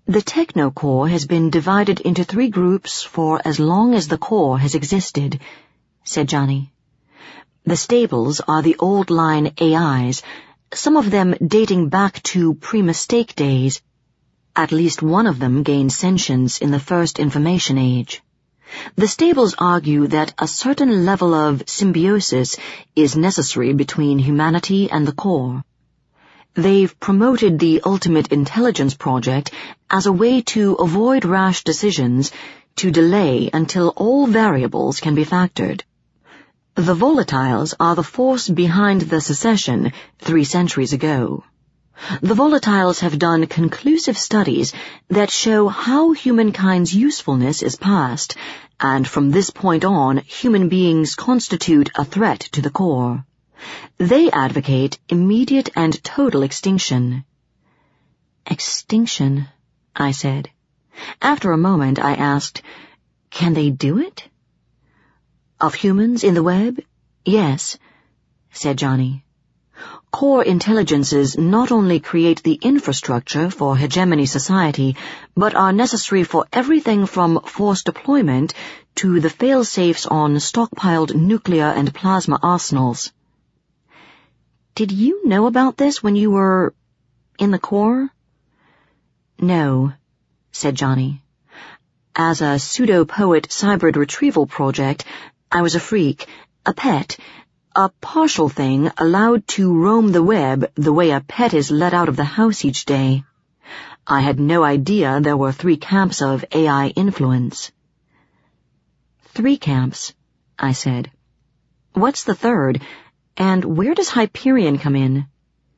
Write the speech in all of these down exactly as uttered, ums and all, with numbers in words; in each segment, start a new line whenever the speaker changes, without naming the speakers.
The Technocore has been divided into three groups for as long as the core has existed, said Johnny. The stables are the old line A Is, some of them dating back to pre-mistake days. At least one of them gained sentience in the first information age. The stables argue that a certain level of symbiosis is necessary between humanity and the core. They've promoted the Ultimate Intelligence Project as a way to avoid rash decisions, to delay until all variables can be factored. The volatiles are the force behind the secession three centuries ago. The volatiles have done conclusive studies that show how humankind's usefulness is past, and from this point on, human beings constitute a threat to the core. They advocate immediate and total extinction. Extinction, I said. After a moment, I asked, can they do it? Of humans in the web? Yes, said Johnny. Core intelligences not only create the infrastructure for hegemony society, but are necessary for everything from force deployment to the fail-safes on stockpiled nuclear and plasma arsenals. Did you know about this when you were in the core? No, said Johnny. As a pseudo-poet cybrid retrieval project, I was a freak, a pet, a partial thing allowed to roam the web the way a pet is let out of the house each day. I had no idea there were three camps of A I influence. Three camps, I said. What's the third, and where does Hyperion come in?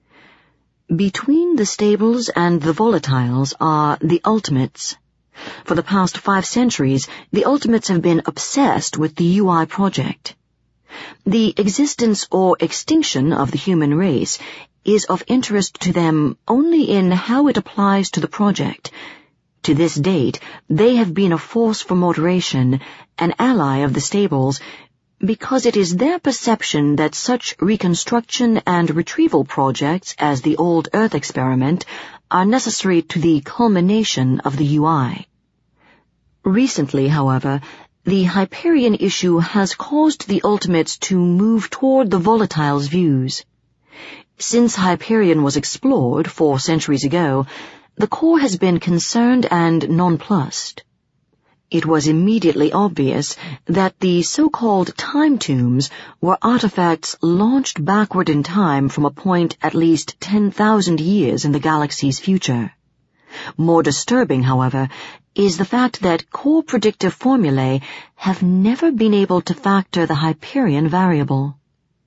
Between the stables and the volatiles are the Ultimates. For the past five centuries, the Ultimates have been obsessed with the U I project. The existence or extinction of the human race is of interest to them only in how it applies to the project. To this date, they have been a force for moderation, an ally of the stables, because it is their perception that such reconstruction and retrieval projects as the Old Earth experiment are necessary to the culmination of the U I. Recently, however, the Hyperion issue has caused the Ultimates to move toward the volatiles' views. Since Hyperion was explored four centuries ago, the core has been concerned and nonplussed. It was immediately obvious that the so-called time tombs were artifacts launched backward in time from a point at least ten thousand years in the galaxy's future. More disturbing, however, is the fact that core predictive formulae have never been able to factor the Hyperion variable.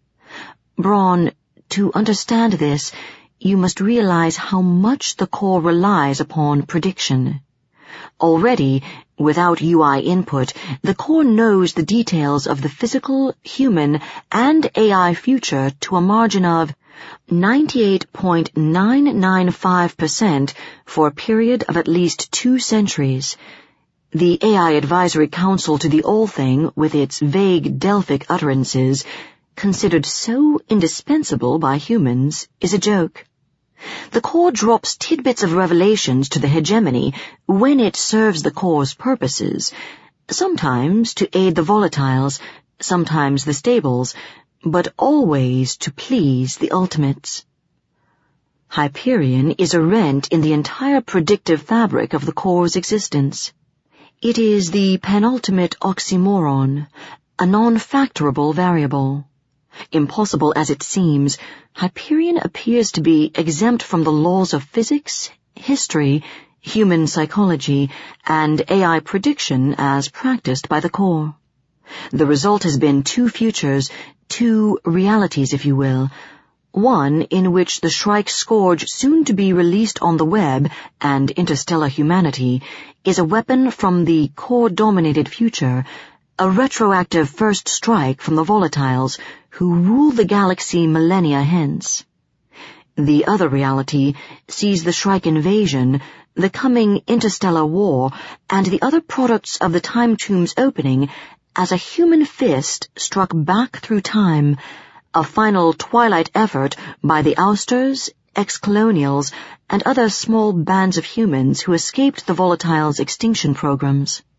Braun, to understand this, you must realize how much the core relies upon prediction. Already, without U I input, the core knows the details of the physical, human, and A I future to a margin of ninety-eight point nine nine five percent for a period of at least two centuries. The A I Advisory Council to the All-Thing, with its vague Delphic utterances, considered so indispensable by humans, is a joke. The core drops tidbits of revelations to the hegemony when it serves the core's purposes, sometimes to aid the volatiles, sometimes the stables, but always to please the Ultimates. Hyperion is a rent in the entire predictive fabric of the core's existence. It is the penultimate oxymoron, a non-factorable variable. Impossible as it seems, Hyperion appears to be exempt from the laws of physics, history, human psychology, and A I prediction as practiced by the core. The result has been two futures, two realities, if you will, one in which the Shrike Scourge, soon to be released on the web, and interstellar humanity, is a weapon from the core-dominated future, a retroactive first strike from the volatiles, who rule the galaxy millennia hence. The other reality sees the Shrike invasion, the coming interstellar war, and the other products of the time tomb's opening as a human fist struck back through time, a final twilight effort by the ousters, ex-colonials, and other small bands of humans who escaped the Volatile's extinction programs.